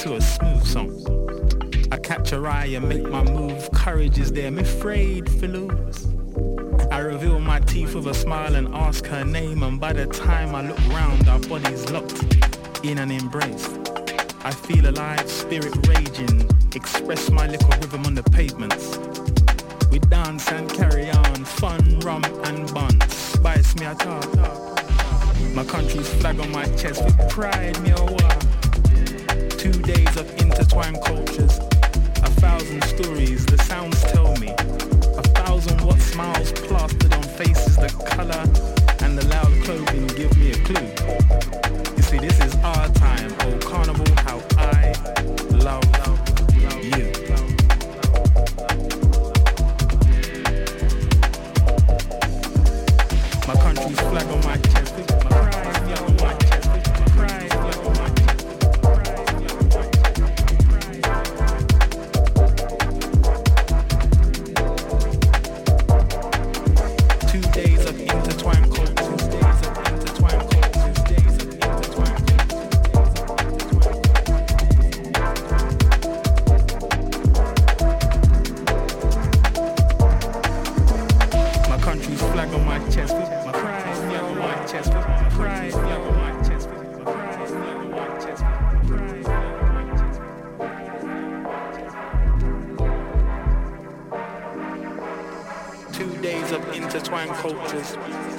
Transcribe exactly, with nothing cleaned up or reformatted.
to a smooth song. I catch her eye and make my move. Courage is there, I'm afraid for lose. I reveal my teeth with a smile and ask her name, and by the time I look round, our bodies locked in an embrace. I feel alive, spirit raging, express my little rhythm on the pavements. We dance and carry on, fun, rum and buns. Spice me a talk. My country's flag on my chest with pride, me a war. Two days of intertwined cultures, a thousand stories, the sounds tell me. A thousand what smiles plastered on faces, the color and the loud clothing give me a clue. You see, this is our time, oh carnival, how I love you. My country's flag on my chest, with my pride, yeah, on my chest, with my pride, yeah, on my chest, with my pride, yeah, on my chest. Two days of intertwined cultures, two days of intertwined cultures, days of intertwined cultures. My country's flag on my chest, with my pride, yeah, on my chest, with my pride, yeah, on my chest, with my pride, yeah, on my chest, with my pride, yeah, on my chest. Two days of intertwined cultures.